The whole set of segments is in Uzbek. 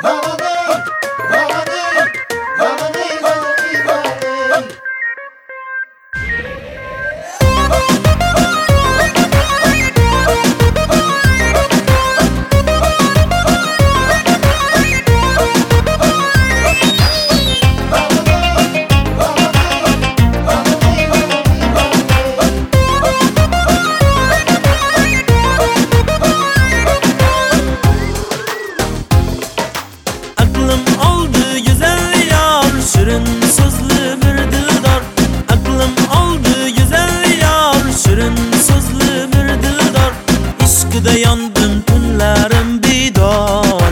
Şirin sözlü bir dildar, aklım oldu güzel yar. Şirin sözlü bir dildar, işkıda yandım tünlerim bidar.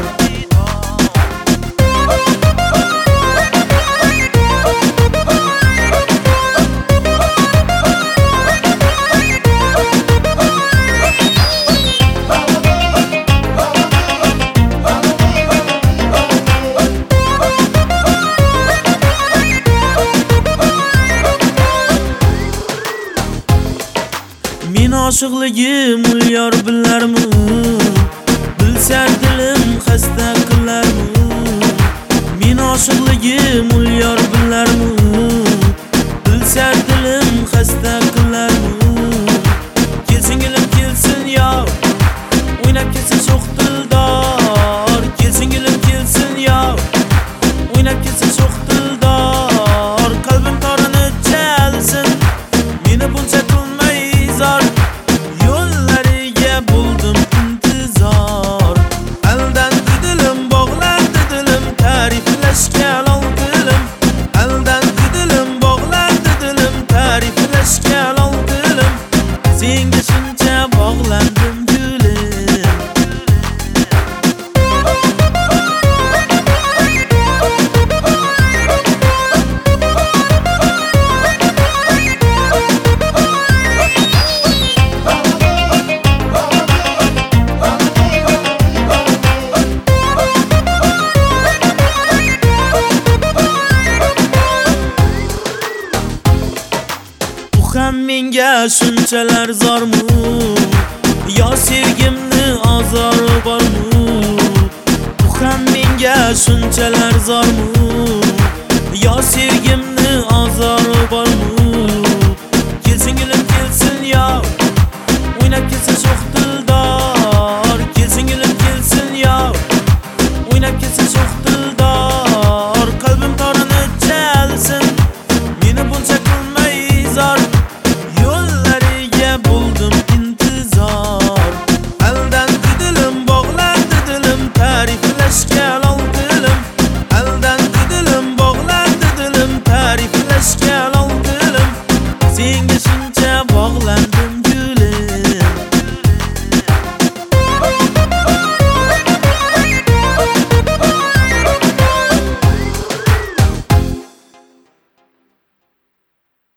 Men aşıqligim ul yor bilarmi? Bilsa dilim xasta qilarmi? Men aşıqligim ul yor bilarmi? Bilsa dilim xasta qilarmi? Kelsin gilim kelsin ya, o'ynab kelsin sho'x dildor. Kelsin gilim kelsin ya, o'ynab kelsin sho'x dildor. Qalbim torini chalsin, meni buncha yo'llariga bo'ldim intizor. Aldandi dilim, bog'landi dilim, ta'riflashga lol dilim. Aldandi dilim, bog'landi dilim, ta'riflashga lol dilim. Senga shuncha bog'landim gulim. Ham menga shunchalar zormi? Yo sevgimni azori bormi? Bu ham menga shunchalar zormi? Yo sevgimni azori bormi? Kelsin gilim kelsin ya, o'ynab kelsin sho'x dildor. Kelsin gilim kelsin ya, o'ynab kelsin sho'x dildor.